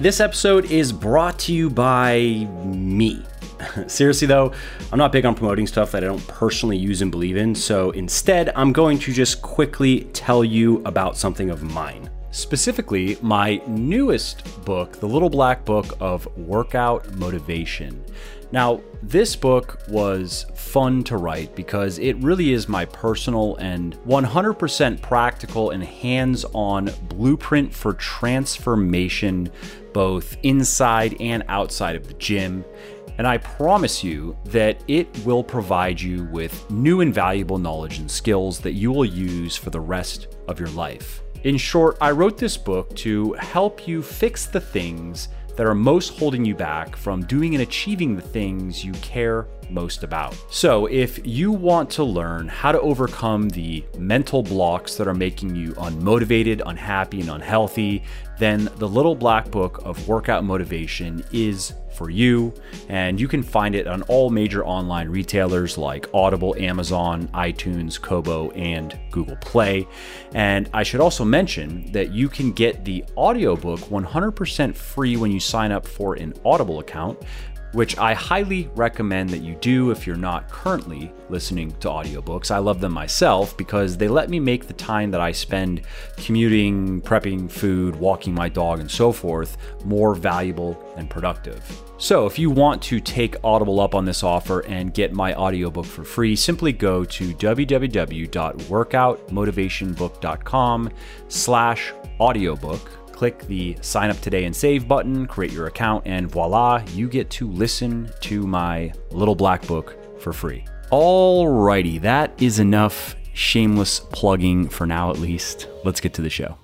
This episode is brought to you by me. Seriously though, I'm not big on promoting stuff that I don't personally use and believe in, so instead I'm going to just quickly tell you about something of mine. Specifically, my newest book, The Little Black Book of Workout Motivation. Now, this book was fun to write because it really is my personal and 100% practical and hands-on blueprint for transformation, both inside and outside of the gym. And I promise you that it will provide you with new and valuable knowledge and skills that you will use for the rest of your life. In short, I wrote this book to help you fix the things that are most holding you back from doing and achieving the things you care most about. So if you want to learn how to overcome the mental blocks that are making you unmotivated, unhappy, and unhealthy, then the Little Black Book of Workout Motivation is for you, and you can find it on all major online retailers like Audible, Amazon, iTunes, Kobo, and Google Play. And I should also mention that you can get the audiobook 100% free when you sign up for an Audible account, which I highly recommend that you do if you're not currently listening to audiobooks. I love them myself because they let me make the time that I spend commuting, prepping food, walking my dog, and so forth more valuable and productive. So if you want to take Audible up on this offer and get my audiobook for free, simply go to www.workoutmotivationbook.com/audiobook. Click the sign up today and save button, create your account, and voila, you get to listen to my Little Black Book for free. Alrighty, that is enough shameless plugging for now at least. Let's get to the show.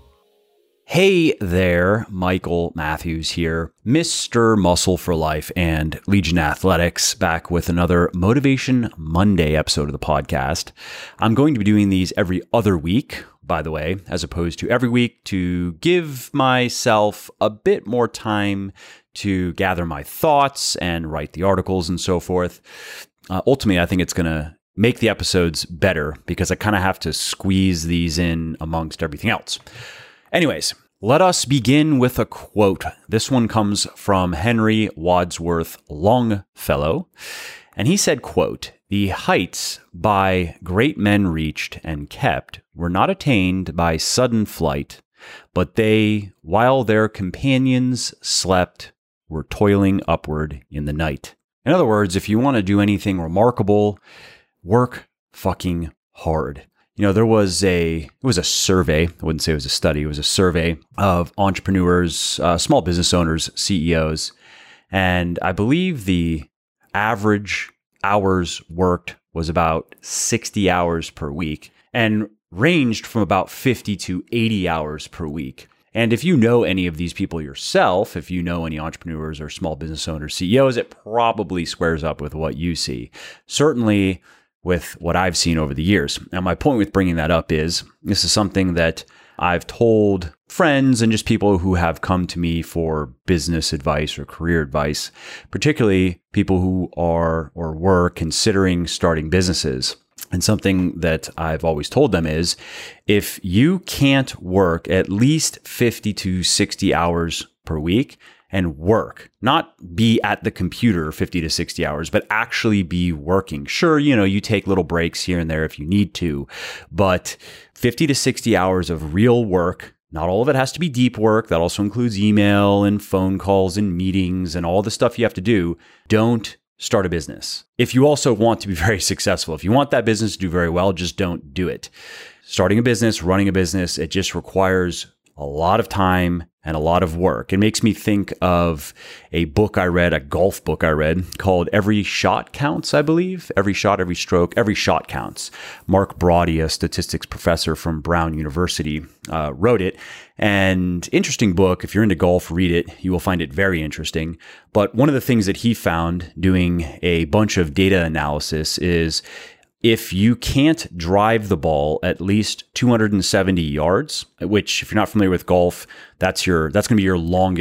Hey there, Michael Matthews here, Mr. Muscle for Life and Legion Athletics, back with another Motivation Monday episode of the podcast. I'm going to be doing these every other week, by the way, as opposed to every week, to give myself a bit more time to gather my thoughts and write the articles and so forth. Ultimately, I think it's going to make the episodes better because I kind of have to squeeze these in amongst everything else. Anyways, let us begin with a quote. This one comes from Henry Wadsworth Longfellow, and he said, quote, "The heights by great men reached and kept were not attained by sudden flight, but they, while their companions slept, were toiling upward in the night." In other words, if you want to do anything remarkable, work fucking hard. You know, it was a survey. I wouldn't say it was a study. It was a survey of entrepreneurs, small business owners, CEOs. And I believe the average hours worked was about 60 hours per week and ranged from about 50 to 80 hours per week. And if you know any of these people yourself, if you know any entrepreneurs or small business owners, CEOs, it probably squares up with what you see. Certainly with what I've seen over the years. Now, my point with bringing that up is this is something that I've told friends and just people who have come to me for business advice or career advice, particularly people who are or were considering starting businesses. And something that I've always told them is if you can't work at least 50 to 60 hours per week, and work, not be at the computer 50 to 60 hours, but actually be working. Sure, you take little breaks here and there if you need to, but 50 to 60 hours of real work. Not all of it has to be deep work. That also includes email and phone calls and meetings and all the stuff you have to do. Don't start a business. If you also want to be very successful, if you want that business to do very well, just don't do it. Starting a business, running a business, it just requires a lot of time and a lot of work. It makes me think of a book I read, a golf book I read called Every Shot Counts, I believe. Every shot, every stroke, every shot counts. Mark Brody, a statistics professor from Brown University, wrote it. And interesting book. If you're into golf, read it. You will find it very interesting. But one of the things that he found doing a bunch of data analysis is if you can't drive the ball at least 270 yards, which if you're not familiar with golf, that's going to be your longest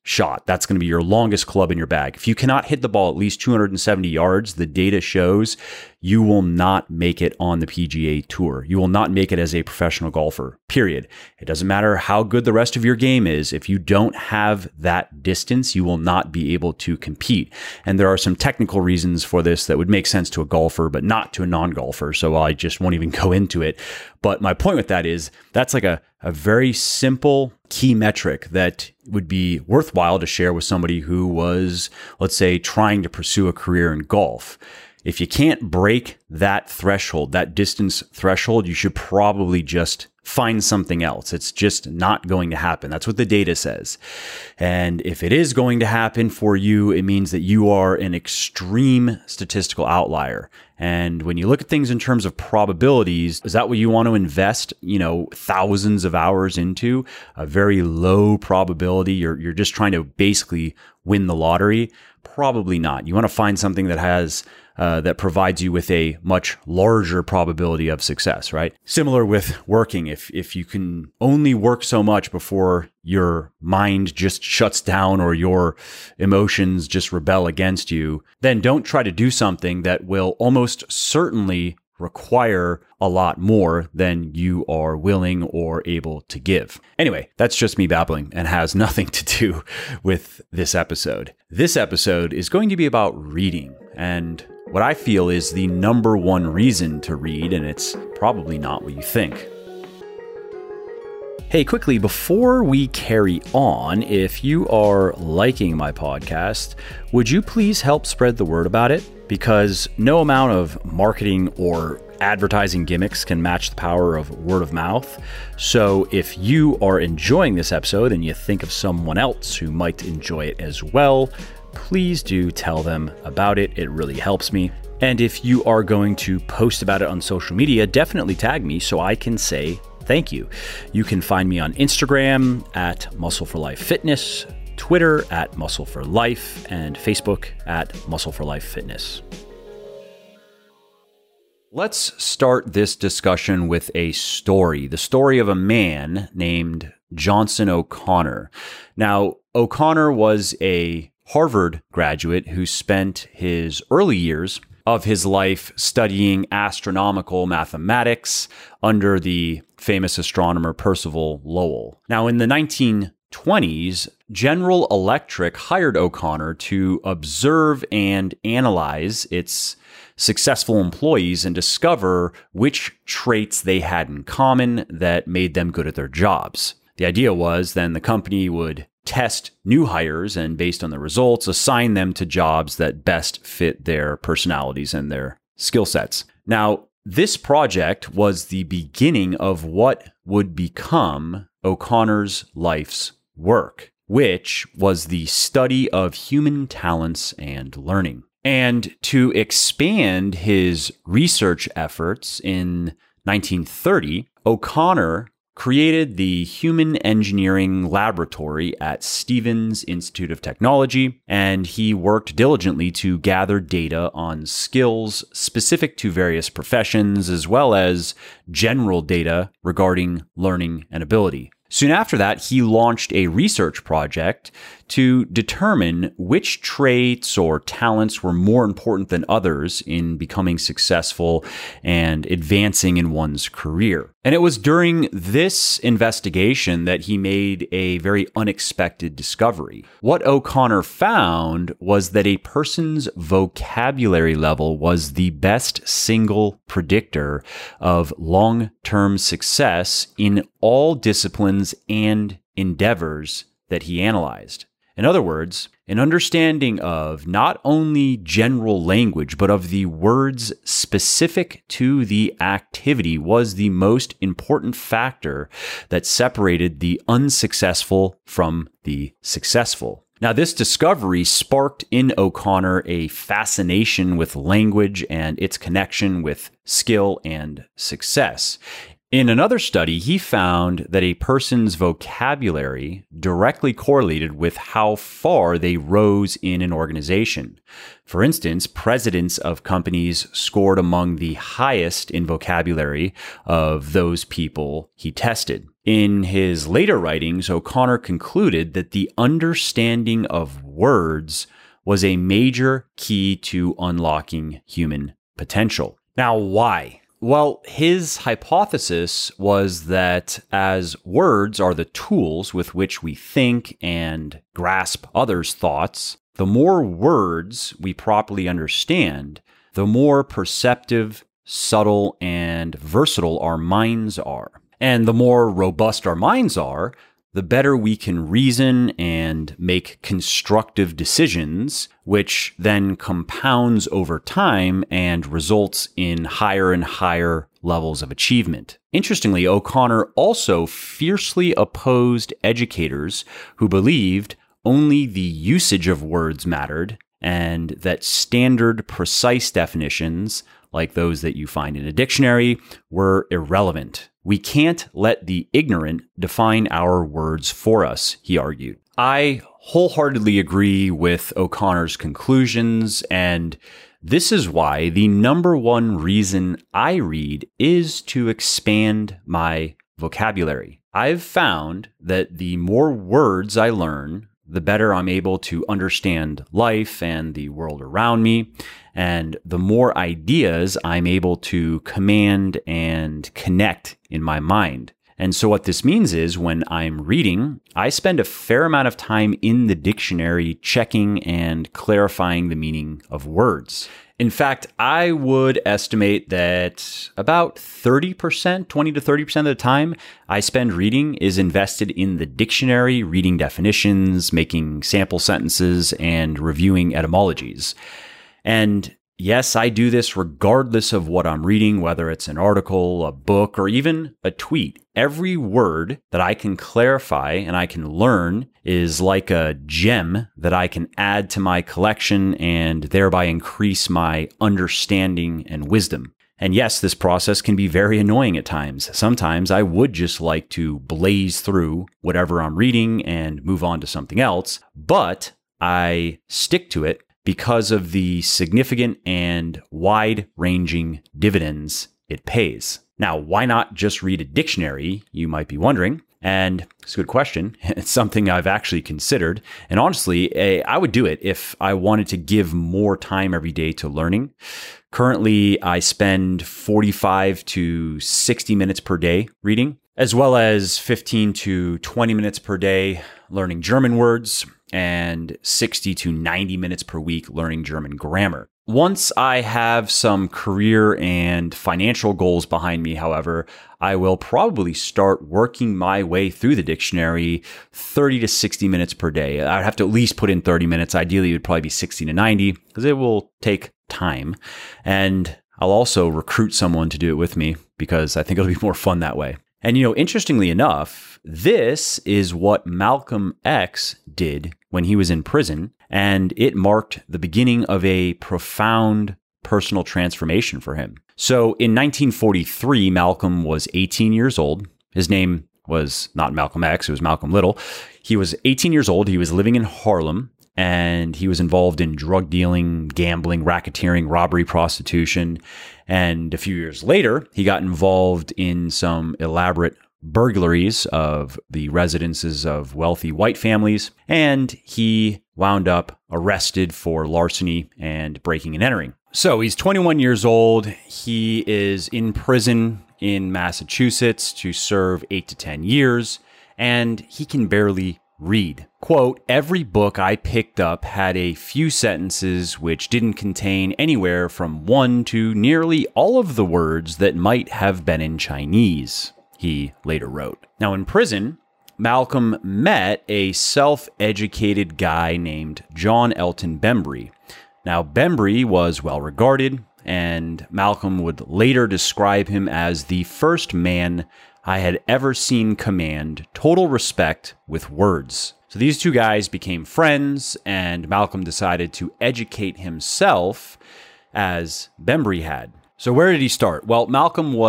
shot. That's going to be your longest club in your bag. If you cannot hit the ball at least 270 yards, the data shows you will not make it on the PGA Tour. You will not make it as a professional golfer, period. It doesn't matter how good the rest of your game is. If you don't have that distance, you will not be able to compete. And there are some technical reasons for this that would make sense to a golfer, but not to a non-golfer. So I just won't even go into it. But my point with that is that's like a very simple key metric that would be worthwhile to share with somebody who was, let's say, trying to pursue a career in golf. If you can't break that threshold, that distance threshold, you should probably just find something else. It's just not going to happen. That's what the data says. And if it is going to happen for you, it means that you are an extreme statistical outlier. And when you look at things in terms of probabilities, is that what you want to invest, thousands of hours into? A very low probability. You're just trying to basically win the lottery? Probably not. You want to find something that has that provides you with a much larger probability of success, right? Similar with working. If you can only work so much before your mind just shuts down or your emotions just rebel against you, then don't try to do something that will almost certainly require a lot more than you are willing or able to give. Anyway, that's just me babbling and has nothing to do with this episode. This episode is going to be about reading and what I feel is the number one reason to read, and it's probably not what you think. Hey, quickly, before we carry on, if you are liking my podcast, would you please help spread the word about it? Because no amount of marketing or advertising gimmicks can match the power of word of mouth. So if you are enjoying this episode and you think of someone else who might enjoy it as well, please do tell them about it. It really helps me. And if you are going to post about it on social media, definitely tag me so I can say thank you. You can find me on Instagram at Muscle for Life Fitness, Twitter at Muscle for Life, and Facebook at Muscle for Life Fitness. Let's start this discussion with a story, the story of a man named Johnson O'Connor. Now, O'Connor was a Harvard graduate who spent his early years of his life studying astronomical mathematics under the famous astronomer Percival Lowell. Now, in the 1920s, General Electric hired O'Connor to observe and analyze its successful employees and discover which traits they had in common that made them good at their jobs. The idea was then the company would test new hires and based on the results, assign them to jobs that best fit their personalities and their skill sets. Now, this project was the beginning of what would become O'Connor's life's work, which was the study of human talents and learning. And to expand his research efforts in 1930, O'Connor created the Human Engineering Laboratory at Stevens Institute of Technology, and he worked diligently to gather data on skills specific to various professions, as well as general data regarding learning and ability. Soon after that, he launched a research project to determine which traits or talents were more important than others in becoming successful and advancing in one's career. And it was during this investigation that he made a very unexpected discovery. What O'Connor found was that a person's vocabulary level was the best single predictor of long-term success in all disciplines and endeavors that he analyzed. In other words, an understanding of not only general language, but of the words specific to the activity was the most important factor that separated the unsuccessful from the successful. Now, this discovery sparked in O'Connor a fascination with language and its connection with skill and success. In another study, he found that a person's vocabulary directly correlated with how far they rose in an organization. For instance, presidents of companies scored among the highest in vocabulary of those people he tested. In his later writings, O'Connor concluded that the understanding of words was a major key to unlocking human potential. Now, why? Well, his hypothesis was that as words are the tools with which we think and grasp others' thoughts, the more words we properly understand, the more perceptive, subtle, and versatile our minds are. And the more robust our minds are, the better we can reason and make constructive decisions, which then compounds over time and results in higher and higher levels of achievement. Interestingly, O'Connor also fiercely opposed educators who believed only the usage of words mattered and that standard, precise definitions, like those that you find in a dictionary, were irrelevant. We can't let the ignorant define our words for us, he argued. I wholeheartedly agree with O'Connor's conclusions, and this is why the number one reason I read is to expand my vocabulary. I've found that the more words I learn, the better I'm able to understand life and the world around me, and the more ideas I'm able to command and connect in my mind. And so what this means is when I'm reading, I spend a fair amount of time in the dictionary checking and clarifying the meaning of words. In fact, I would estimate that about 30%, 20 to 30% of the time I spend reading is invested in the dictionary, reading definitions, making sample sentences, and reviewing etymologies. And yes, I do this regardless of what I'm reading, whether it's an article, a book, or even a tweet. Every word that I can clarify and I can learn is like a gem that I can add to my collection and thereby increase my understanding and wisdom. And yes, this process can be very annoying at times. Sometimes I would just like to blaze through whatever I'm reading and move on to something else, but I stick to it because of the significant and wide-ranging dividends it pays. Now, why not just read a dictionary, you might be wondering? And it's a good question. It's something I've actually considered. And honestly, I would do it if I wanted to give more time every day to learning. Currently, I spend 45 to 60 minutes per day reading, as well as 15 to 20 minutes per day learning German words, and 60 to 90 minutes per week learning German grammar. Once I have some career and financial goals behind me, however, I will probably start working my way through the dictionary 30 to 60 minutes per day. I'd have to at least put in 30 minutes. Ideally, it would probably be 60 to 90 because it will take time. And I'll also recruit someone to do it with me because I think it'll be more fun that way. And, interestingly enough, this is what Malcolm X did when he was in prison, and it marked the beginning of a profound personal transformation for him. So in 1943, Malcolm was 18 years old. His name was not Malcolm X, it was Malcolm Little. He was 18 years old. He was living in Harlem, and he was involved in drug dealing, gambling, racketeering, robbery, prostitution. And a few years later, he got involved in some elaborate burglaries of the residences of wealthy white families, and he wound up arrested for larceny and breaking and entering. So he's 21 years old. He is in prison in Massachusetts to serve 8 to 10 years, and he can barely read. Quote, "Every book I picked up had a few sentences which didn't contain anywhere from one to nearly all of the words that might have been in Chinese," he later wrote. Now in prison, Malcolm met a self-educated guy named John Elton Bembry. Now Bembry was well regarded, and Malcolm would later describe him as the first man I had ever seen command total respect with words. So these two guys became friends, and Malcolm decided to educate himself as Bembry had. So where did he start? Well, Malcolm was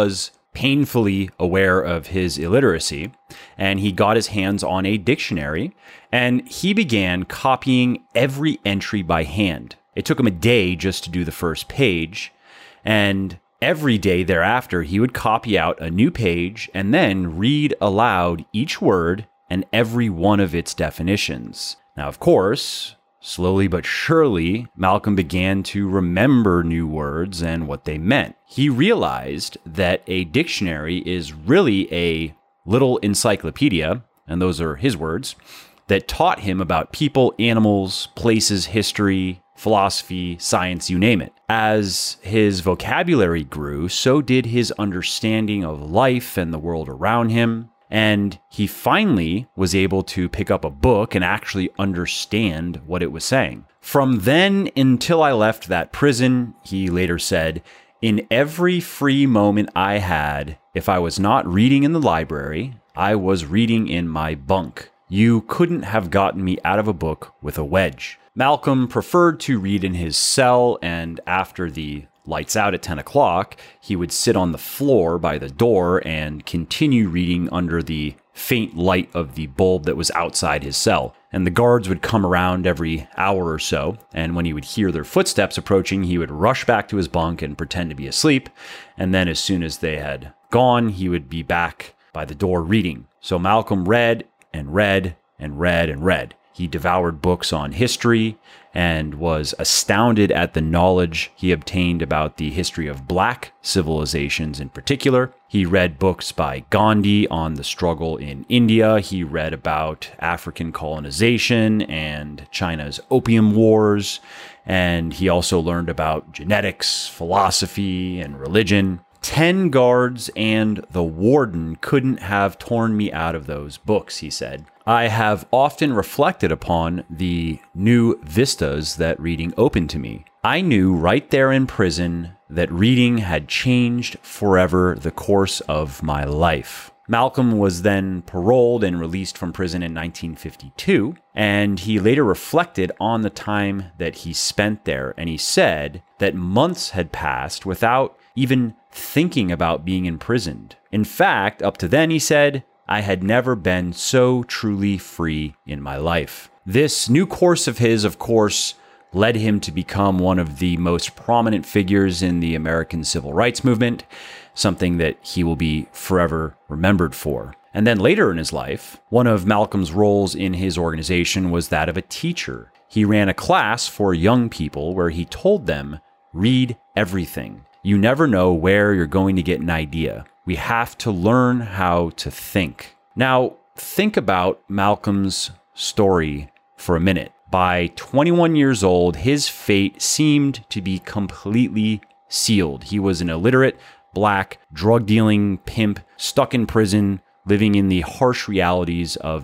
painfully aware of his illiteracy, and he got his hands on a dictionary, and he began copying every entry by hand. It took him a day just to do the first page, and every day thereafter, he would copy out a new page and then read aloud each word and every one of its definitions. Now, of course, slowly but surely, Malcolm began to remember new words and what they meant. He realized that a dictionary is really a little encyclopedia, and those are his words, that taught him about people, animals, places, history, philosophy, science, you name it. As his vocabulary grew, so did his understanding of life and the world around him. And he finally was able to pick up a book and actually understand what it was saying. From then until I left that prison, he later said, in every free moment I had, if I was not reading in the library, I was reading in my bunk. You couldn't have gotten me out of a book with a wedge. Malcolm preferred to read in his cell, and after the lights out at 10 o'clock, he would sit on the floor by the door and continue reading under the faint light of the bulb that was outside his cell. And the guards would come around every hour or so, and when he would hear their footsteps approaching, he would rush back to his bunk and pretend to be asleep. And then as soon as they had gone, he would be back by the door reading. So Malcolm read and read and read and read. He devoured books on history and was astounded at the knowledge he obtained about the history of Black civilizations in particular. He read books by Gandhi on the struggle in India. He read about African colonization and China's opium wars. And he also learned about genetics, philosophy, and religion. 10 guards and the warden couldn't have torn me out of those books, he said. I have often reflected upon the new vistas that reading opened to me. I knew right there in prison that reading had changed forever the course of my life. Malcolm was then paroled and released from prison in 1952, and he later reflected on the time that he spent there, and he said that months had passed without even thinking about being imprisoned. In fact, up to then, he said, I had never been so truly free in my life. This new course of his, of course, led him to become one of the most prominent figures in the American civil rights movement, something that he will be forever remembered for. And then later in his life, one of Malcolm's roles in his organization was that of a teacher. He ran a class for young people where he told them, read everything. You never know where you're going to get an idea. We have to learn how to think. Now, think about Malcolm's story for a minute. By 21 years old, his fate seemed to be completely sealed. He was an illiterate, Black, drug-dealing pimp stuck in prison, living in the harsh realities of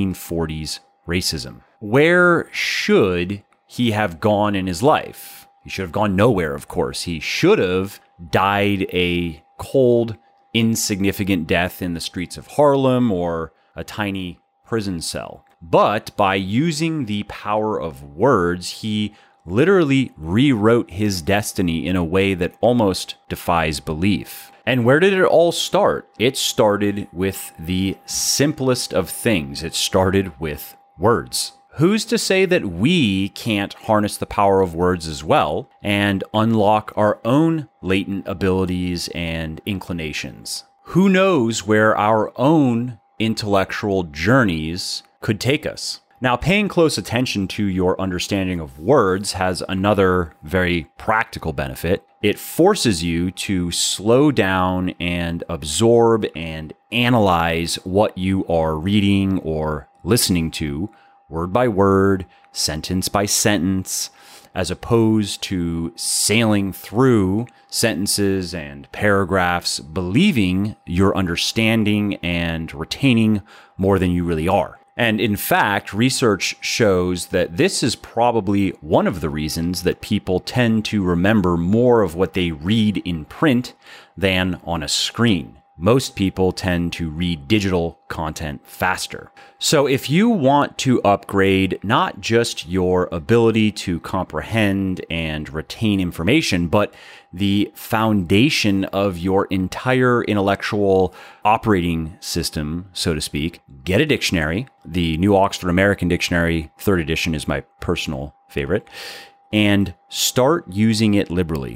1940s racism. Where should he have gone in his life? He should have gone nowhere, of course. He should have died a cold, insignificant death in the streets of Harlem or a tiny prison cell. But by using the power of words, he literally rewrote his destiny in a way that almost defies belief. And where did it all start? It started with the simplest of things. It started with words. Who's to say that we can't harness the power of words as well and unlock our own latent abilities and inclinations? Who knows where our own intellectual journeys could take us? Now, paying close attention to your understanding of words has another very practical benefit. It forces you to slow down and absorb and analyze what you are reading or listening to, word by word, sentence by sentence, as opposed to sailing through sentences and paragraphs, believing you're understanding and retaining more than you really are. And in fact, research shows that this is probably one of the reasons that people tend to remember more of what they read in print than on a screen. most people tend to read digital content faster. So if you want to upgrade not just your ability to comprehend and retain information, but the foundation of your entire intellectual operating system, so to speak, get a dictionary. The New Oxford American Dictionary, 3rd edition, is my personal favorite, and start using it liberally.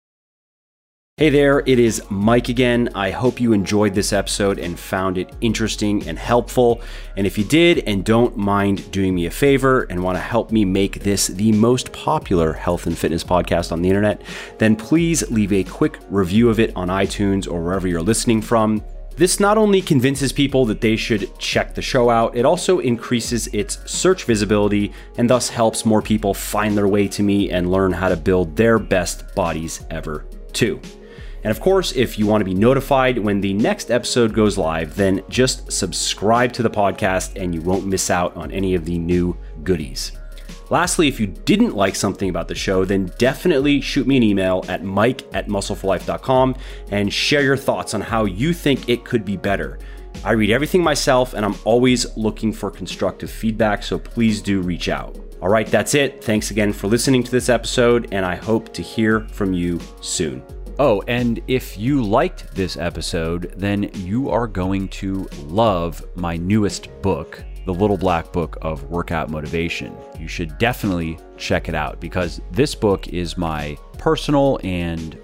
Hey there, it is Mike again. I hope you enjoyed this episode and found it interesting and helpful. And if you did and don't mind doing me a favor and want to help me make this the most popular health and fitness podcast on the internet, then please leave a quick review of it on iTunes or wherever you're listening from. This not only convinces people that they should check the show out, it also increases its search visibility and thus helps more people find their way to me and learn how to build their best bodies ever too. And of course, if you want to be notified when the next episode goes live, then just subscribe to the podcast and you won't miss out on any of the new goodies. Lastly, if you didn't like something about the show, then definitely shoot me an email at mike@muscleforlife.com and share your thoughts on how you think it could be better. I read everything myself and I'm always looking for constructive feedback, so please do reach out. All right, that's it. Thanks again for listening to this episode, and I hope to hear from you soon. Oh, and if you liked this episode, then you are going to love my newest book, The Little Black Book of Workout Motivation. You should definitely check it out because this book is my personal and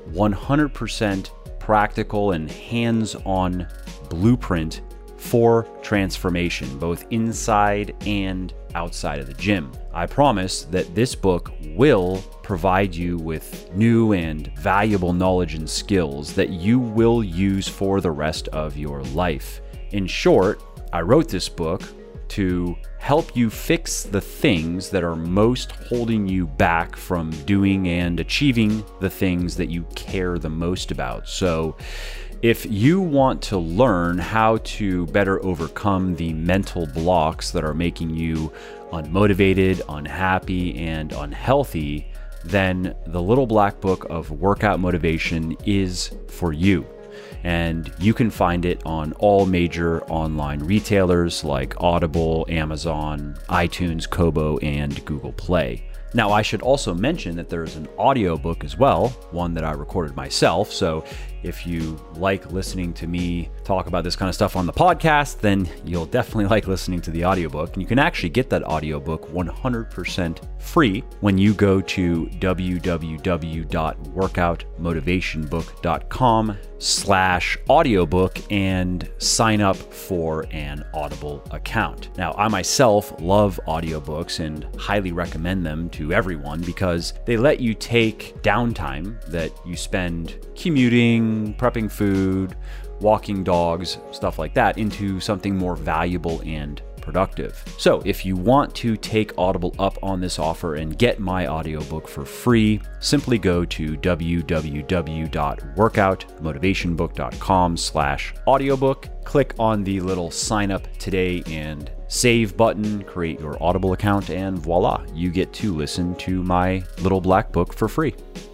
100% practical and hands-on blueprint for transformation, both inside and outside of the gym. I promise that this book will provide you with new and valuable knowledge and skills that you will use for the rest of your life. In short, I wrote this book to help you fix the things that are most holding you back from doing and achieving the things that you care the most about. So if you want to learn how to better overcome the mental blocks that are making you unmotivated, unhappy, and unhealthy, then the Little Black Book of Workout Motivation is for you. And you can find it on all major online retailers like Audible, Amazon, iTunes, Kobo, and Google Play. Now, I should also mention that there's an audiobook as well, one that I recorded myself. So if you like listening to me talk about this kind of stuff on the podcast, then you'll definitely like listening to the audiobook. And you can actually get that audiobook 100% free when you go to www.workoutmotivationbook.com/audiobook and sign up for an Audible account. Now, I myself love audiobooks and highly recommend them to everyone because they let you take downtime that you spend commuting, prepping food, walking dogs, stuff like that, into something more valuable and productive. So if you want to take Audible up on this offer and get my audiobook for free, simply go to www.workoutmotivationbook.com/audiobook, click on the little sign up today and save button, create your Audible account, and voila, you get to listen to my Little Black Book for free.